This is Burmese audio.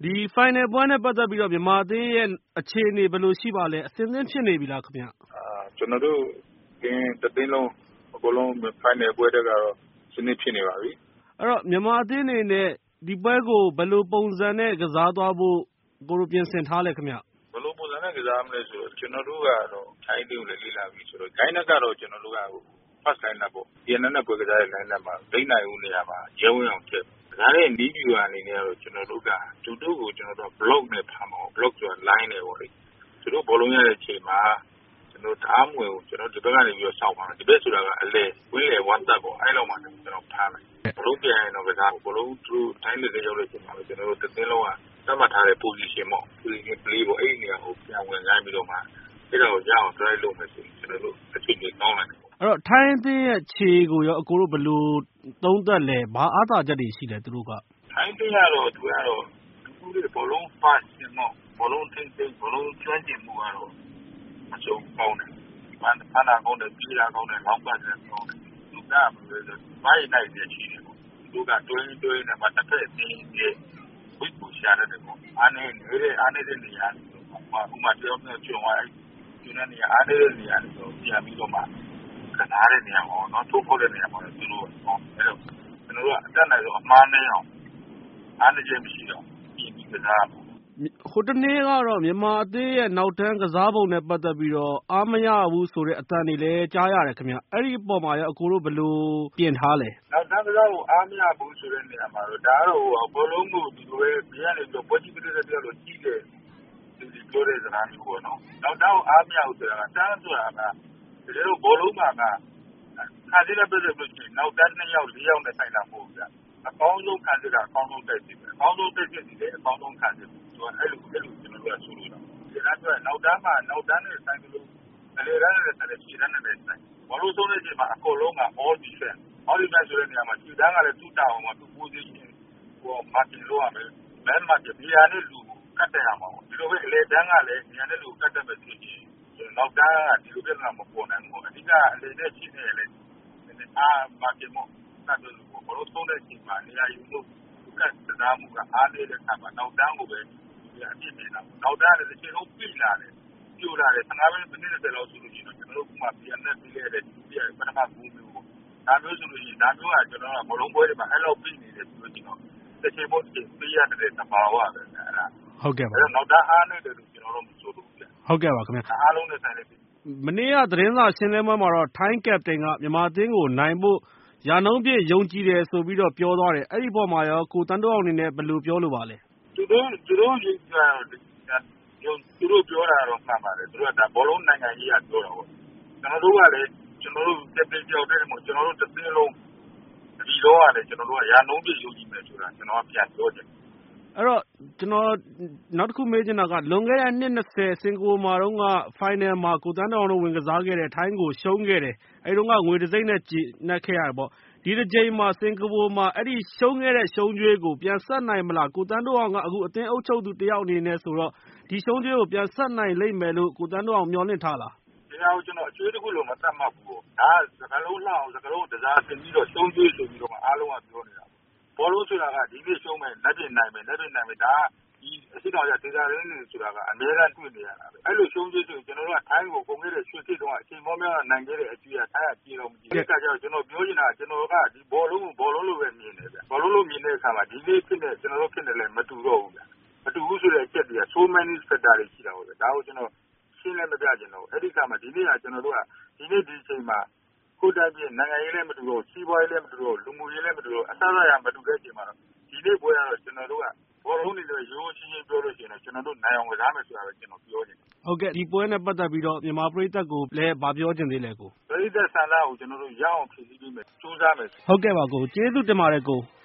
ဒီ final ပွဲနဲ့ပတ်သက်ပြီးတော့မြန်မာအသင်းရဲ့အခြေအနေဘယ်လိုရှိပါလဲအဆင်သင့်ဖြစ်နေပြီလားခင်ဗျကျွန်တော်တို့တသင်းလုံးအကုန်လုံး final ပွဲတက်ကတော့စနစ်ဖြစ်နေပါပြီအဲ့တော့မြန်မာအသင်းအနေနဲ့ဒီပွဲကိုဘယ်လိုပုံစံနဲ့ကစားသွားဖို့ကိုလိုပြင်ဆင်ထားလဲခင်ဗျဘယ်လိုပုံစံနဲ့ကစားမလဲဆိုတော့ကျွန်တော်တို့ကတော့ထိုင်းတွေကိုလည်းလေ့လာပြီးဆိုတော့ gain ကတော့ကျွန်တော်တို့က first line up ပေါ့ဒီနေ့နဲ့ပွဲကစားတဲ့ line up မှာဒိတ်နိုင်ဦးနေရာမှာရဲဝင်းအောင်ထည့်ဒါနဲ့နီးပြူအနေနဲ့ကတော့ကျွန်တော်တို့ကဒူတို့ကိုကျွန်တော်တို့ block နဲ့ဖမ်းမှာ block ဆိုတာ line နဲ့ပေါ့လေသူတို့ဘောလုံးရတဲ့အချိန်မှာကျွန်တော်ဓာတ်မွေကိုကျွန်တော်ဒီဘက်ကနေပြီးတော့စောင့်ပါမယ်ဒီဘက်ဆိုတာကအလဲဝင်းလေဝမ်းသက်ပေါ့အဲ့လောက်မှကျွန်တော်ဖမ်းမယ်ဘောလုံးပြန်ရင်တော့ကစားဘောလုံးသူတို့တိုင်းလေရောက်တဲ့အချိန်မှာကျွန်တော်တို့တစ်သင်းလုံးကသတ်မှတ်ထားတဲ့ position ပေါ့ position play ပေါ့အဲ့ဒီနေရာကိုပြန်ဝင်ခိုင်းပြီးတော့မှအဲ့ဒါကိုရအောင် try လုပ်မယ်ဆိုရင်ကျွန်တော်တို့အချိန်ကြီးကောင်းလာတယ်အဲ့တော့ထိုင်းအသင်းရဲ့ခြေကိုရောအကိုတို့ဘယ်လိုသုံးသပ်လဲဘာအားသာချက်တွေရှိလဲသူတို့ကထိုင်းအသင်းကတော့သူကတော့သူတို့ဘောလုံး pass နဲ့ဘောလုံးထိန်းဘောလုံးကျွမ်းကျင်မှုကတော့အကျုံးကောင်းတယ်ဖန်နာကောင်းတယ်ပြေးတာကောင်းတယ်လောက်ပတ်တယ်ကောင်းတယ်သူကမိုင်းနိုင်တဲ့ချီတယ်ပေါ့သူကတွင်းနဲ့မတစ်ဖက်အင်းရဲ့ဝိတ်ကိုရှာရတယ်ပေါ့အားနေတဲ့နေရာဥမာတယောက်နဲ့ကျွံသွားအဲ့ဒီနေရာအားနေတဲ့နေရာကိုပြန်ပြီးတော့မှကစားတဲ့နေရာပေါ့နော်ထိုးဖို့တဲ့နေရာပေါ့သူတို့အဲ့တော့ကျွန်တော်တို့ကအတက်နိုင်ဆုံးအမှားနဲ့အောင်အားနေခြင်းမရှိတော့ပြင်ပြီးကစားဟိုတနေ့ကတော့မြန်မာအသင်းရဲ့နောက်တန်းကစားပုံနဲ့ပတ်သက်ပြီးတော့အားမရဘူးဆိုတဲ့အသံတွေလည်းကြားရတယ်ခင်ဗျအဲ့ဒီအပေါ်မှာရောအကိုတို့ဘယ်လိုပြင်ထားလဲနောက်တန်းကစားကိုအားမရဘူးဆိုတဲ့နေရာမှာတော့ဒါကတော့ဘောလုံးကိုဒီလိုပဲဘေးကနေတော့ပွဲကြည့်တဲ့တယောက်လိုကြီးတယ်ဒီပြောတဲ့စကားမျိုးပေါ့နော်နောက်တန်းကိုအားမရဘူးဆိုတာကတန်းဆိုတာကဒီလိုဘောလုံးမှာကခါးသေးတဲ့ပြည့်တဲ့ပြည့်နောက်တန်း2ယောက်4ယောက်နဲ့ဆိုင်တာမဟုတ်ဘူးဗျအကောင်းဆုံးခံစစ်တာအကောင်းဆုံးတိုက်စစ်ပဲအကောင်းဆုံးတိုက်စစ်ဒီလေအကောင်းဆုံးခံစစ်ဆိုတော့အဲ့လိုကျွန်တော်တို့ကဆိုလို့တော့ဒီလားဆိုနောက်တန်းနဲ့ဆိုင်လို့အလေရတဲ့ဆက်တဲ့ခြေတန်းနဲ့ဆိုင်ဘောလုံးဆုံးတဲ့ချိန်မှာအကုန်လုံးက all defense ဆိုတဲ့နေရာမှာခြေတန်းကလည်းသူ့တောင်းမှာသူ position ဟိုမာတင်လို့ရမယ်မန်မာတင်ဒီဟာနဲ့လူကတ်တယ်ရမှာပေါ့ဒီလိုပဲအလေတန်းကလည်းဒီဟာနဲ့လူကတ်တယ်ပဲဖြစ်ရင်နောက်တန်းကဒီလိုပြဿနာမပေါ်နိုင်ဘူးအဓိကအလေနဲ့ချင်းနေလေမာတင်မို့ကတ်တယ်လို့ဘောလုံးဆုံးတဲ့ချိန်မှာနေရာယူလို့ကတ်တရားမှုကအားနေတဲ့အခါမှာနောက်တန်းကိုပဲဒီအပြည့်နေတာနောက်တန်းလည်းတစ်ချိန်လုံးပြိလာတယ်ပြိုလာတယ်15မိနစ်လောက်ဆိုလို့ရှိရင်ကျွန်တော်တို့ကမှပြန်နေပြီးလေတဲ့ဒီပထမကူးမျိုးပေါ့ဒါမျိုးဆိုလို့ရှိရင်ဒါမျိုးကကျွန်တော်ကဘောလုံးပွဲတွေမှာအဲ့လောက်ပြိနေတယ်ဆိုလို့ကျွန်တော်တစ်ချိန်လုံးပြိရတဲ့သဘာဝပဲအဲ့ဒါဟုတ်ကဲ့ပါအဲ့တော့နောက်တန်းအားနေတယ်လို့ကျွန်တော်တို့မဆိုလို့ဗျဟုတ်ကဲ့ပါခင်ဗျအားလုံးနဲ့ဆိုင်တယ်မနေ့ကသတင်းစာရှင်းလင်းပွဲမှာတော့ထိုင်းကပတိန်ကမြန်မာအသင်းကိုနိုင်ဖို့ရာနှုန်းပြည့်ယုံကြည်တယ်ဆိုပြီးတော့ပြောသွားတယ်အဲ့ဒီပေါ်မှာရောကိုတန်းတိုးအောင်အနေနဲ့ဘယ်လိုပြောလိုပါလဲသူတို့ပြောတာတော့မှန်ပါတယ်သူတို့ကဒါဘောလုံးနိုင်ငံကြီးကပြောတာပေါ့ကျွန်တော်တို့ကလည်းကျွန်တော်တို့တက်တဲ့ကြောက်တဲ့မို့ကျွန်တော်တို့တစ်သိန်းလုံးဒီတော့ကလည်းကျွန်တော်တို့ကရာနှုန်းပြည့်ယုံကြည်မယ်ဆိုတာကျွန်တော်ကပြန်ပြောတယ်အဲ့တော့ကျွန်တော်နောက်တစ်ခုမေးချင်တာကလွန်ခဲ့တဲ့နှစ်20စင်ကာပူမှာတော့က final မှာကိုတန်းတော်တို့ဝင်ကစားခဲ့တဲ့ထိုင်းကိုရှုံးခဲ့တယ်အဲ့တုန်းကငွေတစ်စိမ့်နဲ့နှက်ခဲ့ရတယ်ပေါ့ဒီတစ်ချိန်မှာစင်ကာပူမှာအဲ့ဒီရှုံးခဲ့တဲ့ရှုံးကြွေးကိုပြန်ဆက်နိုင်မလားကိုတန်းတော်အောင်ကအခုအသင်းအုပ်ချုပ်သူတယောက်အနေနဲ့ဆိုတော့ဒီရှုံးကြွေးကိုပြန်ဆက်နိုင်လိမ့်မယ်လို့ကိုတန်းတော်အောင်မျှော်လင့်ထားလားဒီဟာကိုကျွန်တော်အကျွေးတစ်ခုလုံးမသတ်မှတ်ဘူးဒါစကားလုံးလှအောင်စကားလုံးတစားဆင်ပြီးတော့ရှုံးကြွေးဆိုပြီးတော့အားလုံးကပြောနေတာဘောလုံးဆိုတာကဒီနေ့ရှုံးမယ်လက်ပြင်နိုင်မယ်ဒါဒီအစစ်တော်ရဒေတာရင်းနေဆိုတာကအများအားတွေ့နေရတာပဲအဲ့လိုရှုံးကြွေးဆိုရင်ကျွန်တော်တို့ကထိုင်းကိုပုံခဲ့တဲ့ရွှေစစ်တုန်းကအချိန်မောများနိုင်ခဲ့တဲ့အကျွေးကထိုင်းကပြေတော့မကြည့်တဲ့အခါကျတော့ကျွန်တော်ပြောနေတာကျွန်တော်ကဒီဘောလုံးလိုပဲမြင်တယ်ဗျဘောလုံးလိုမြင်တဲ့အခါမှာဒီနေ့ဖြစ်နေကျွန်တော်တို့ဖြစ်နေလဲမတူတော့ဘူးဗျမတူဘူးဆိုတဲ့အချက်တွေက so many factor တွေရှိတာပေါ့ဗျဒါကိုကျွန်တော်ရှင်းလည်းမပြချင်တော့အဲ့ဒီခါမှာဒီနေ့ကကျွန်တော်တို့ကဒီနေ့ဒီချိန်မှာကိုယ်တိုင်ပြင်နိုင်ငံရေးလည်းမတူတော့စီးပွားရေးလည်းမတူတော့လူမှုရေးလည်းမတူတော့အစအရာမတူတဲ့အချိန်မှာတော့ဒီနေ့ပွဲကတော့ကျွန်တော်တို့ကဘောလုံးတွေလည်းရိုးရှင်းရှင်းပြောလို့ရှိရင်ကျွန်တော်တို့နိုင်အောင်ကစားမယ်ဆိုတာပဲကျွန်တော်ပြောနေတယ်ဟုတ်ကဲ့ဒီပွဲနဲ့ပတ်သက်ပြီးတော့မြန်မာပရိသတ်ကိုလည်းဗာပြောချင်သေးလဲကိုပရိသတ်ဆန္ဒကိုကျွန်တော်တို့ရအောင်ဖြည့်ဆည်းပေးမယ်စူးစမ်းမယ်ဟုတ်ကဲ့ပါကိုကျေးဇူးတင်ပါတယ်ကို